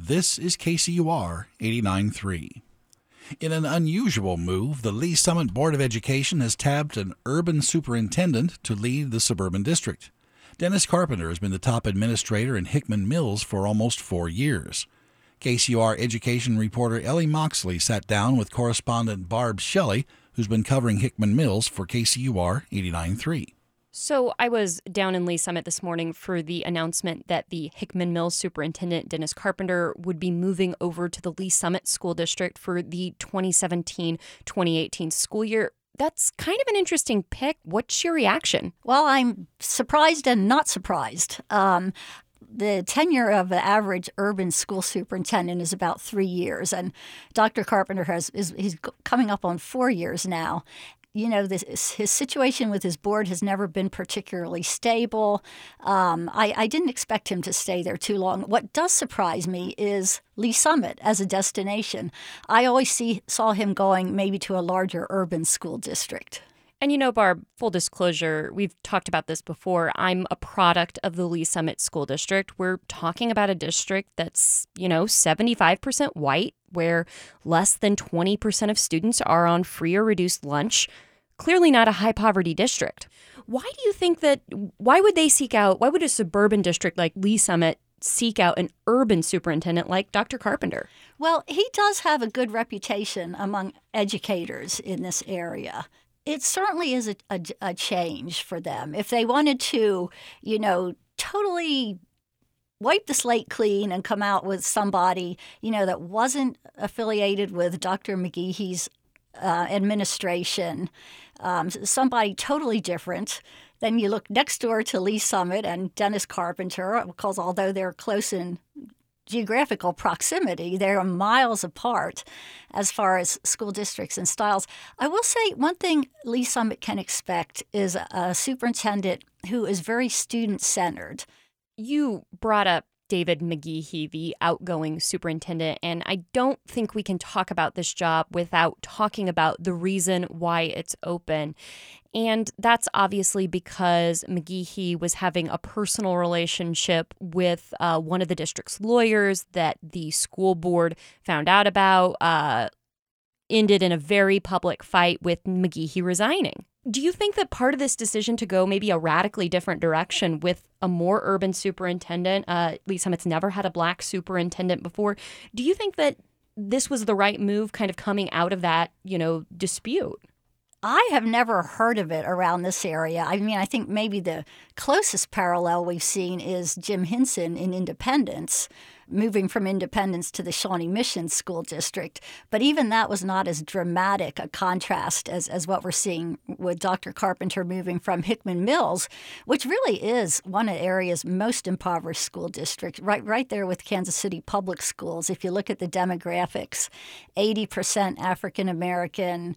This is KCUR 89.3. In an unusual move, the Lee Summit Board of Education has tabbed an urban superintendent to lead the suburban district. Dennis Carpenter has been the top administrator in Hickman Mills for almost 4 years. KCUR education reporter Ellie Moxley sat down with correspondent Barb Shelley, who's been covering Hickman Mills for KCUR 89.3. So I was down in Lee Summit this morning for the announcement that the Hickman Mills superintendent, Dennis Carpenter, would be moving over to the Lee Summit School District for the 2017-2018 school year. That's kind of an interesting pick. What's your reaction? Well, I'm surprised and not surprised. The tenure of the average urban school superintendent is about 3 years, and Dr. Carpenter he's coming up on 4 years now. You know, his situation with his board has never been particularly stable. I didn't expect him to stay there too long. What does surprise me is Lee Summit as a destination. I always saw him going maybe to a larger urban school district. And you know, Barb, full disclosure, we've talked about this before. I'm a product of the Lee Summit School District. We're talking about a district that's, 75% white, where less than 20% of students are on free or reduced lunch. Clearly not a high poverty district. Why would a suburban district like Lee Summit seek out an urban superintendent like Dr. Carpenter? Well, he does have a good reputation among educators in this area. It certainly is a change for them. If they wanted to, totally wipe the slate clean and come out with somebody, that wasn't affiliated with Dr. McGeehy's administration, somebody totally different, then you look next door to Lee Summit and Dennis Carpenter, because although they're close in geographical proximity, they're miles apart as far as school districts and styles. I will say one thing Lee Summit can expect is a superintendent who is very student-centered. You brought up David McGeehy, the outgoing superintendent, and I don't think we can talk about this job without talking about the reason why it's open. And that's obviously because McGeehy was having a personal relationship with one of the district's lawyers that the school board found out about, ended in a very public fight with McGeehy resigning. Do you think that part of this decision to go maybe a radically different direction with a more urban superintendent, Lee Summit's never had a black superintendent before, do you think that this was the right move kind of coming out of that, dispute? I have never heard of it around this area. I mean, I think maybe the closest parallel we've seen is Jim Henson in Independence, moving from Independence to the Shawnee Mission School District. But even that was not as dramatic a contrast as what we're seeing with Dr. Carpenter moving from Hickman Mills, which really is one of the area's most impoverished school districts, right there with Kansas City Public Schools. If you look at the demographics, 80% African American,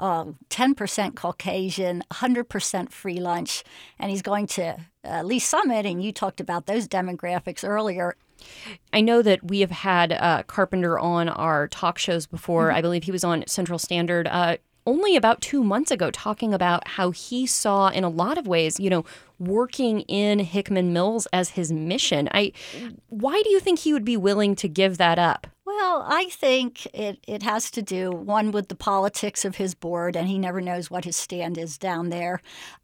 10% Caucasian, 100% free lunch, and he's going to Lee Summit, and you talked about those demographics earlier. I know that we have had Carpenter on our talk shows before. I believe he was on Central Standard only about 2 months ago talking about how he saw, in a lot of ways, working in Hickman Mills as his mission. Why do you think he would be willing to give that up? Well, I think it has to do, one, with the politics of his board, and he never knows what his stand is down there.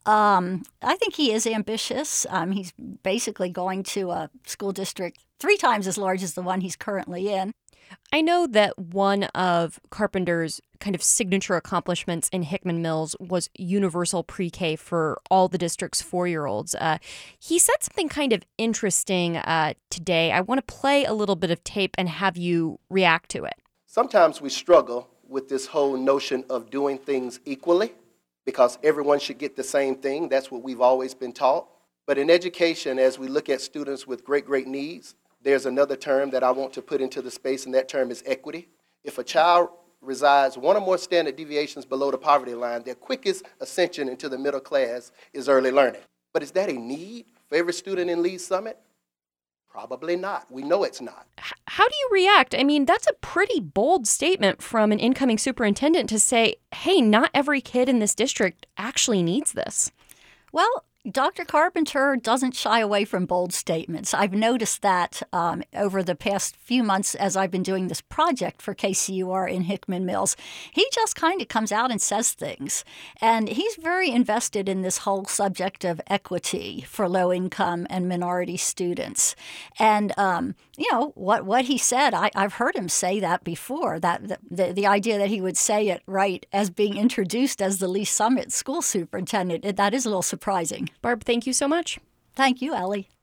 I think he is ambitious. He's basically going to a school district 3 times as large as the one he's currently in. I know that one of Carpenter's kind of signature accomplishments in Hickman Mills was universal pre-K for all the district's 4-year-olds. He said something kind of interesting today. I want to play a little bit of tape and have you react to it. Sometimes we struggle with this whole notion of doing things equally because everyone should get the same thing. That's what we've always been taught. But in education, as we look at students with great needs, there's another term that I want to put into the space, and that term is equity. If a child resides 1 or more standard deviations below the poverty line, their quickest ascension into the middle class is early learning. But is that a need for every student in Lee Summit? Probably not. We know it's not. How do you react? I mean, that's a pretty bold statement from an incoming superintendent to say, hey, not every kid in this district actually needs this. Well, Dr. Carpenter doesn't shy away from bold statements. I've noticed that over the past few months as I've been doing this project for KCUR in Hickman Mills. He just kind of comes out and says things. And he's very invested in this whole subject of equity for low-income and minority students. And, what he said, I've heard him say that before, that the idea that he would say it right as being introduced as the Lee Summit school superintendent, that is a little surprising. Barb, thank you so much. Thank you, Ellie.